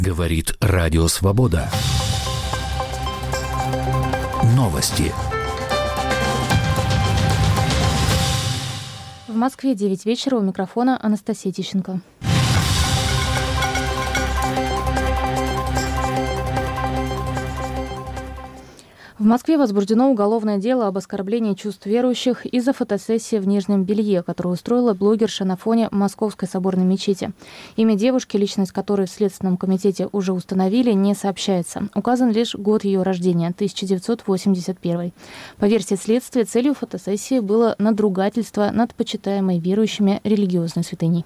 Говорит Радио Свобода. Новости. В Москве 9 вечера, у микрофона Анастасия Тищенко. В Москве возбуждено уголовное дело об оскорблении чувств верующих из-за фотосессии в нижнем белье, которую устроила блогерша на фоне Московской соборной мечети. Имя девушки, личность которой в Следственном комитете уже установили, не сообщается. Указан лишь год ее рождения – 1981. По версии следствия, целью фотосессии было надругательство над почитаемой верующими религиозной святыней.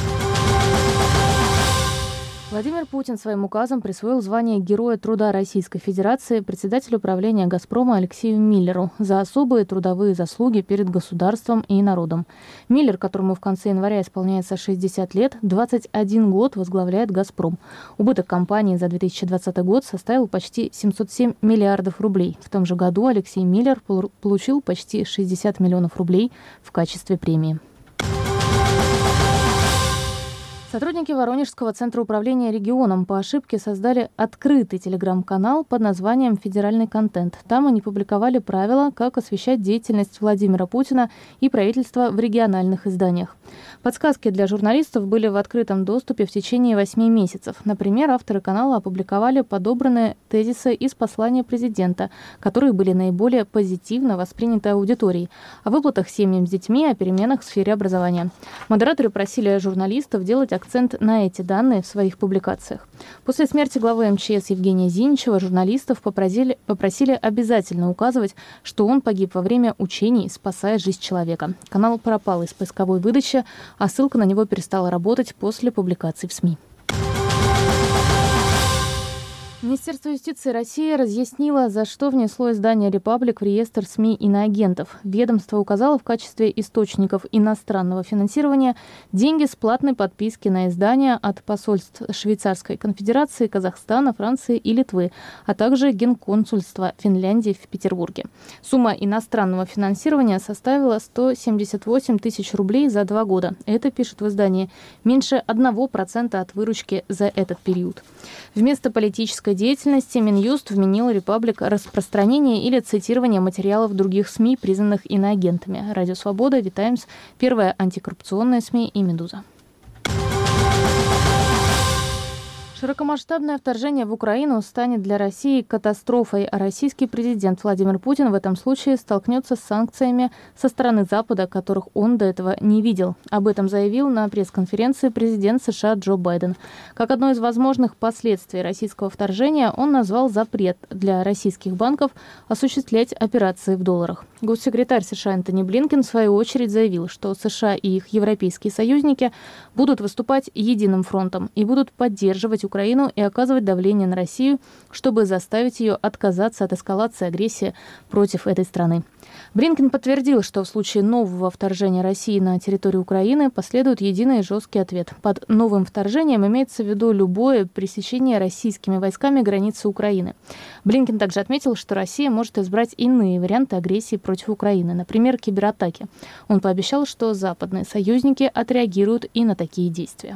Владимир Путин своим указом присвоил звание Героя труда Российской Федерации председателю правления «Газпрома» Алексею Миллеру за особые трудовые заслуги перед государством и народом. Миллер, которому в конце января исполняется 60 лет, 21 год возглавляет «Газпром». Убыток компании за 2020 год составил почти 707 миллиардов рублей. В том же году Алексей Миллер получил почти 60 миллионов рублей в качестве премии. Сотрудники Воронежского центра управления регионом по ошибке создали открытый телеграм-канал под названием «Федеральный контент». Там они публиковали правила, как освещать деятельность Владимира Путина и правительства в региональных изданиях. Подсказки для журналистов были в открытом доступе в течение 8 месяцев. Например, авторы канала опубликовали подобранные тезисы из послания президента, которые были наиболее позитивно восприняты аудиторией, о выплатах семьям с детьми, о переменах в сфере образования. Модераторы просили журналистов делать акцент на эти данные в своих публикациях. После смерти главы МЧС Евгения Зиничева журналистов попросили обязательно указывать, что он погиб во время учений, спасая жизнь человека. Канал пропал из поисковой выдачи, а ссылка на него перестала работать после публикаций в СМИ. Министерство юстиции России разъяснило, за что внесло издание «Репаблик» в реестр СМИ иноагентов. Ведомство указало в качестве источников иностранного финансирования деньги с платной подписки на издания от посольств Швейцарской Конфедерации, Казахстана, Франции и Литвы, а также Генконсульства Финляндии в Петербурге. Сумма иностранного финансирования составила 178 тысяч рублей за 2 года. Это, пишет в издании, меньше 1% от выручки за этот период. Вместо политической деятельности Минюст вменил «Репаблик» распространение или цитирование материалов других СМИ, признанных иноагентами. Радио Свобода, Витаймс, первая антикоррупционная СМИ и Медуза. Широкомасштабное вторжение в Украину станет для России катастрофой, а российский президент Владимир Путин в этом случае столкнется с санкциями со стороны Запада, которых он до этого не видел. Об этом заявил на пресс-конференции президент США Джо Байден. Как одно из возможных последствий российского вторжения он назвал запрет для российских банков осуществлять операции в долларах. Госсекретарь США Энтони Блинкен в свою очередь заявил, что США и их европейские союзники будут выступать единым фронтом и будут поддерживать Украину и оказывать давление на Россию, чтобы заставить ее отказаться от эскалации агрессии против этой страны. Блинкен подтвердил, что в случае нового вторжения России на территорию Украины последует единый и жесткий ответ. Под новым вторжением имеется в виду любое пресечение российскими войсками границы Украины. Блинкен также отметил, что Россия может избрать иные варианты агрессии против Украины, например, кибератаки. Он пообещал, что западные союзники отреагируют и на такие действия.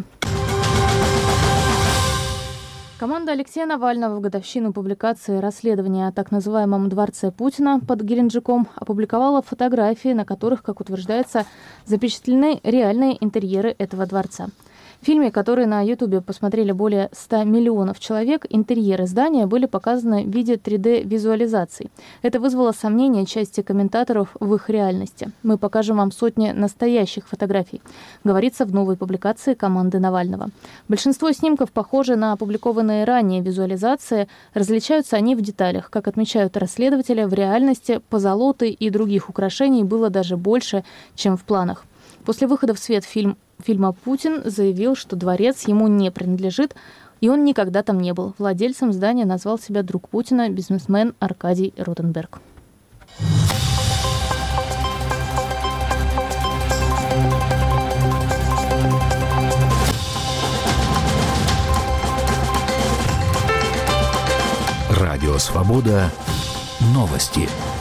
Команда Алексея Навального в годовщину публикации расследования о так называемом «Дворце Путина» под Геленджиком опубликовала фотографии, на которых, как утверждается, запечатлены реальные интерьеры этого дворца. В фильме, который на Ютубе посмотрели более 100 миллионов человек, интерьеры здания были показаны в виде 3D-визуализаций. Это вызвало сомнения части комментаторов в их реальности. Мы покажем вам сотни настоящих фотографий, говорится в новой публикации команды Навального. Большинство снимков похожи на опубликованные ранее визуализации, различаются они в деталях. Как отмечают расследователи, в реальности позолоты и других украшений было даже больше, чем в планах. После выхода в свет фильма Путин заявил, что дворец ему не принадлежит, и он никогда там не был. Владельцем здания назвал себя друг Путина, бизнесмен Аркадий Ротенберг. Радио Свобода. Новости.